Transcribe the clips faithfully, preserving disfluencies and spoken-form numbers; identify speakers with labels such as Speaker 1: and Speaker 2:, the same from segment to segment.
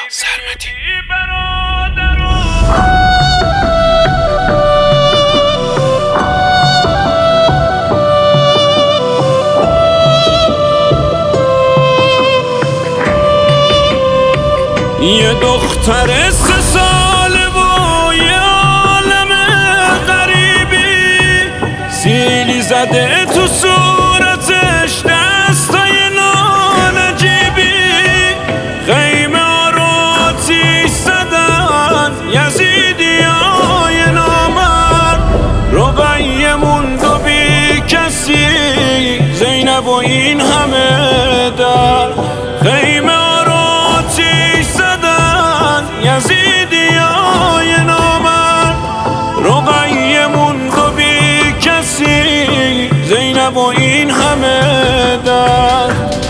Speaker 1: سرمدی.
Speaker 2: یه دختر سه ساله و یه عالم غریبی، سیلی زده تو صورتش دستای نانجیبی، خیمه ها رو آتیش زدن یزیدی های نامرد، رقیه موند و بی کسی، زینب و این همه در خیمه یزیدی های نامرد، رقیه موند و بی کسی، زینب و این همه درد.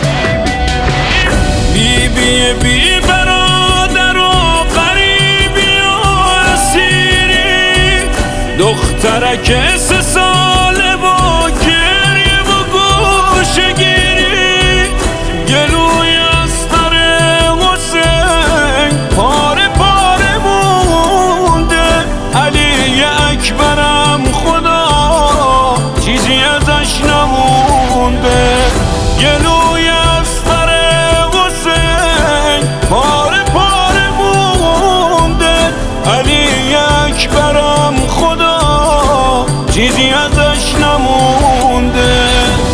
Speaker 2: بی بی بی برادر و غریبی و اسیری، دخترک سه ساله و گریه و گوشه گیری، گلوی استر حسین پاره پاره مونده، علی اکبرم خدا چیزی ازش نمونده، گلوی استر حسین پاره پاره مونده، علی اکبرم خدا چیزی ازش نمونده.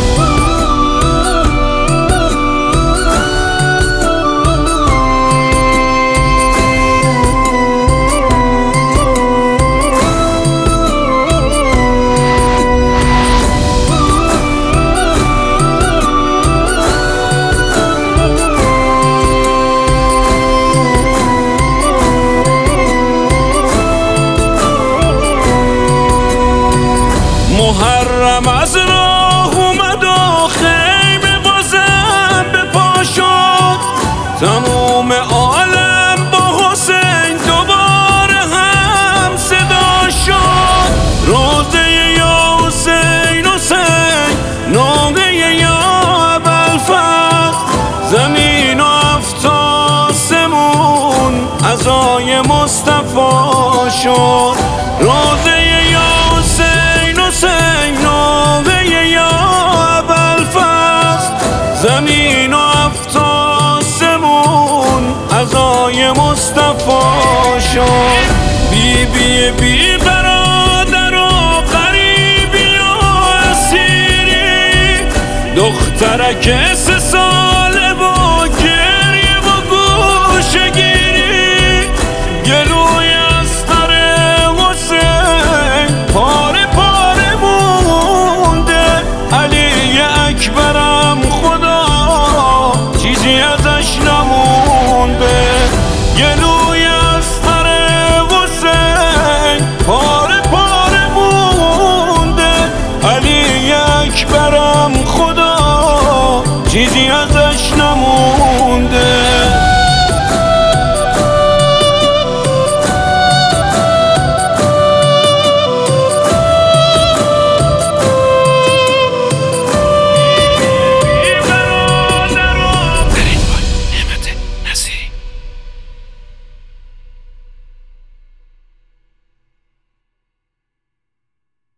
Speaker 2: محرم از راه اومد و خیمه بازم به پا شد، تموم عالم با حسین دوباره هم صدا شد، روزه یا حسین حسین، ناقه یا ابوالفضل، زمین و هفت آسمون عزای مصطفی شد، روزه یا حسین حسین، ناقه یا ابوالفضل، زمین و هفت آسمون عزای مصطفی شد. بی بی بی برادر و غریبی و اسیری، دخترک سه ساله و گریه و گوشه گیری، گلوی استر حسین پاره پاره مونده، علی اکبرم خدا چیزی ازش نمونده، گلوی استر حسین پاره پاره مونده، علی اکبرم خدا چیزی ازش